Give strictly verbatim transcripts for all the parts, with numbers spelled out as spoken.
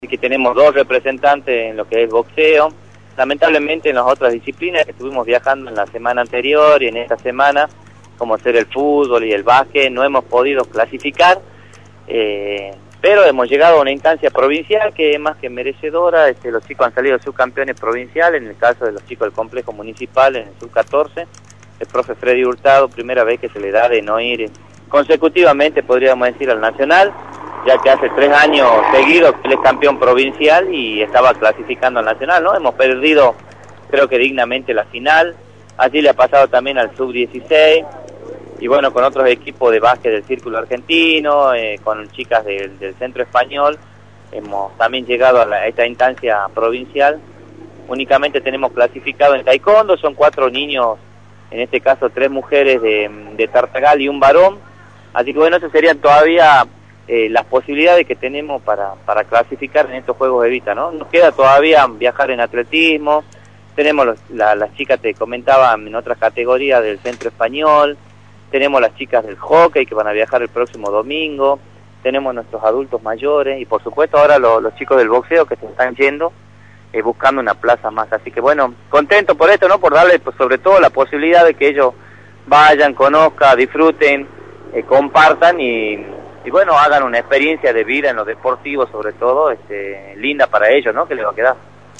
que tenemos dos representantes en lo que es boxeo. Lamentablemente en las otras disciplinas que estuvimos viajando en la semana anterior y en esta semana, como ser el fútbol y el básquet, no hemos podido clasificar, eh, pero hemos llegado a una instancia provincial que es más que merecedora. Este, los chicos han salido subcampeones provinciales, en el caso de los chicos del complejo municipal en el sub catorce, el profe Freddy Hurtado, primera vez que se le da de no ir consecutivamente, podríamos decir, al nacional, ya que hace tres años seguidos que él es campeón provincial y estaba clasificando al nacional, ¿no? Hemos perdido, creo que dignamente, la final. Así le ha pasado también al sub dieciséis, y bueno, con otros equipos de básquet del Círculo Argentino, eh, con chicas del, del Centro Español, hemos también llegado a, la, a esta instancia provincial. Únicamente tenemos clasificado en taekwondo, son cuatro niños, en este caso tres mujeres de, de Tartagal y un varón, así que bueno, eso serían todavía Eh, las posibilidades que tenemos para, para clasificar en estos Juegos Evita, ¿no? Nos queda todavía viajar en atletismo, tenemos los, la, las chicas, te comentaba, en otras categorías del Centro Español, tenemos las chicas del hockey que van a viajar el próximo domingo, tenemos nuestros adultos mayores y por supuesto ahora lo, los chicos del boxeo que se están yendo eh, buscando una plaza más, así que bueno, contento por esto, ¿no? Por darle pues, sobre todo la posibilidad de que ellos vayan, conozcan, disfruten, eh, compartan y y bueno, hagan una experiencia de vida en lo deportivo, sobre todo, este, linda para ellos, ¿no? Que les va a quedar.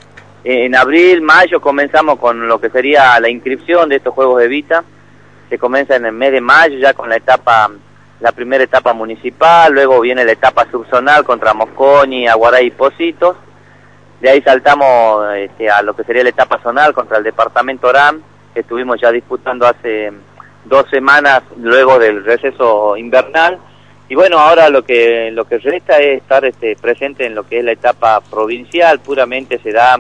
En abril, mayo comenzamos con lo que sería la inscripción de estos Juegos Evita. Se comienza en el mes de mayo ya con la etapa, la primera etapa municipal, luego viene la etapa subzonal contra Mosconi, Aguaray y Pocitos. De ahí saltamos este, a lo que sería la etapa zonal contra el departamento Orán, que estuvimos ya disputando hace dos semanas luego del receso invernal. Y bueno, ahora lo que lo que resta es estar este, presente en lo que es la etapa provincial. Puramente se da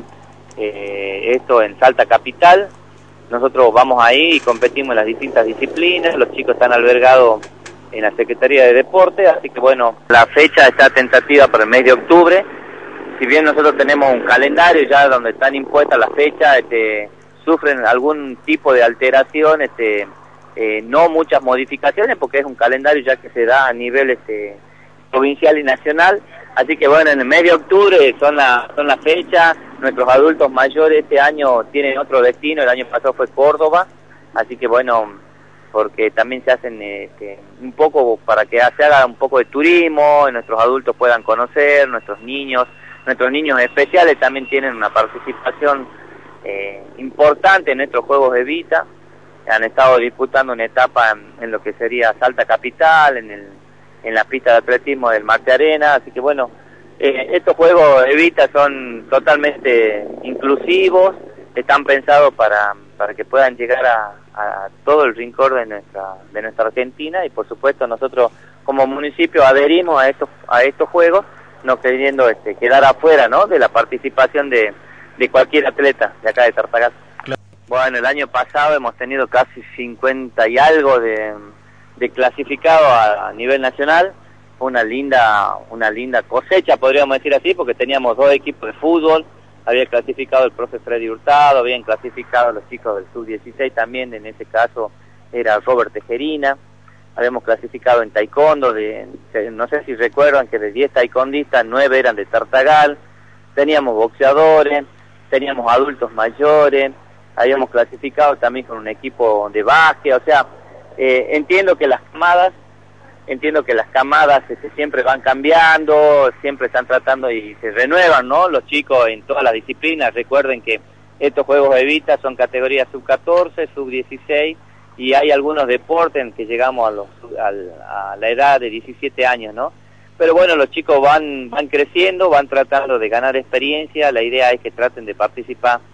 eh, esto en Salta Capital. Nosotros vamos ahí y competimos en las distintas disciplinas. Los chicos están albergados en la Secretaría de Deporte, así que bueno, la fecha está tentativa para el mes de octubre. Si bien nosotros tenemos un calendario ya donde están impuestas las fechas, este, sufren algún tipo de alteración, este, Eh, no muchas modificaciones porque es un calendario ya que se da a nivel este, provincial y nacional, así que bueno, en el mes de octubre son las son las fechas. Nuestros adultos mayores este año tienen otro destino, el año pasado fue Córdoba, así que bueno, porque también se hacen este, un poco para que se haga un poco de turismo, nuestros adultos puedan conocer, nuestros niños, nuestros niños especiales también tienen una participación eh, importante en nuestros Juegos Evita. Han estado disputando una etapa en, en lo que sería Salta Capital, en, el, en la pista de atletismo del Marte Arena, así que bueno, eh, estos Juegos Evita son totalmente inclusivos, están pensados para, para que puedan llegar a, a todo el rincón de nuestra, de nuestra Argentina, y por supuesto nosotros como municipio adherimos a estos, a estos Juegos, no queriendo este, quedar afuera, ¿no?, de la participación de, de cualquier atleta de acá de Tartagal. Bueno, el año pasado hemos tenido casi cincuenta y algo de, de clasificados a, a nivel nacional. Fue una linda, una linda cosecha, podríamos decir así, porque teníamos dos equipos de fútbol. Había clasificado el profe Freddy Hurtado, habían clasificado los chicos del sub dieciséis también, en ese caso era Robert Tejerina. Habíamos clasificado en taekwondo, de, no sé si recuerdan que de diez taekwondistas, nueve eran de Tartagal. Teníamos boxeadores, teníamos adultos mayores. Habíamos clasificado también con un equipo de básquet, o sea, eh, entiendo que las camadas, entiendo que las camadas este, siempre van cambiando, siempre están tratando y se renuevan, ¿no?, los chicos en todas las disciplinas. Recuerden que estos Juegos Evita son categorías sub catorce, sub dieciséis, y hay algunos deportes en que llegamos a, los, a, a la edad de diecisiete años, ¿no? Pero bueno, los chicos van, van creciendo, van tratando de ganar experiencia. La idea es que traten de participar